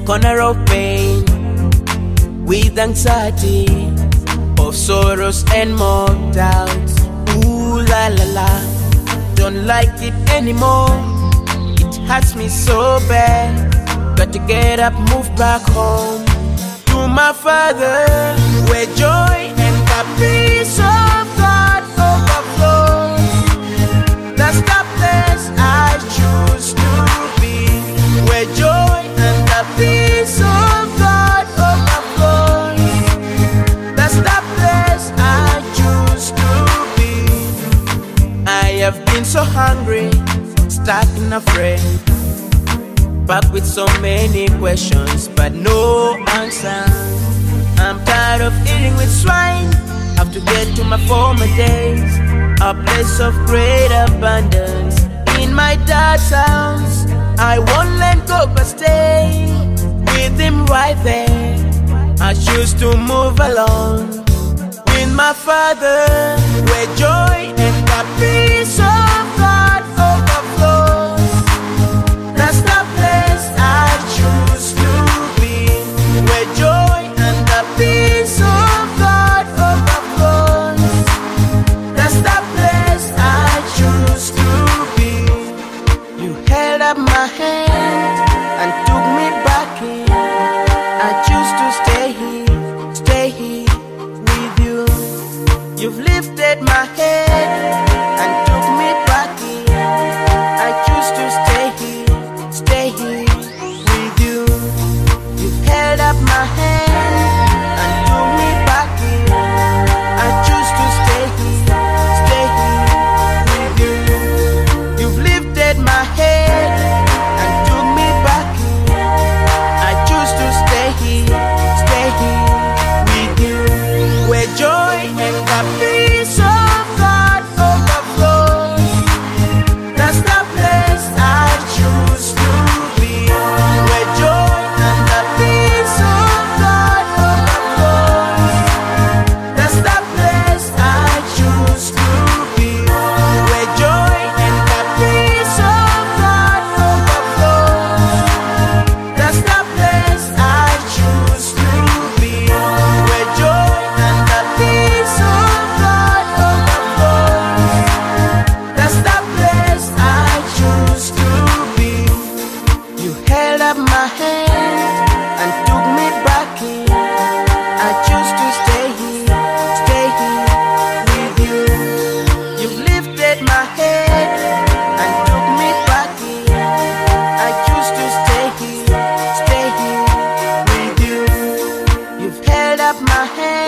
corner of pain, with anxiety of sorrows and more doubts. Ooh la la la, don't like it anymore. It hurts me so bad. Got to get up, move back home to my Father, where joy and the peace of God overflows. That's the place I choose to be, where joy and the peace of God overflows. That's the place I choose to be. I have been so hungry, stuck and afraid, back with so many questions but no answer. I'm tired of eating with swine. Have to get to my former days, a place of great abundance in my dad's house. I won't let go but stay with him right there. I choose to move along with my Father, where joy and the peace of God overflows. That's the place I choose to be, where joy and the peace of God overflows. That's the place I choose to be. You held up my hand and took me back in. I choose to stay here with you. You've lifted my head and took me back in. I choose to stay here with you. You held up my hand and took me back in. I choose to stay here with you. You've lifted my head and took me back in. I choose to stay here with you, where joy and the peace of God overflows. That's the place I choose to be, where joy and the peace of God overflows. That's the place I choose to be, where joy and the peace of God overflows. That's the place I choose to be, where joy and the peace of God overflows. That's the place I choose to be. You held up my hand and took me back in. I choose to stay here with you. You've lifted my head and took me back in. I choose to stay here with you. You've held up my hand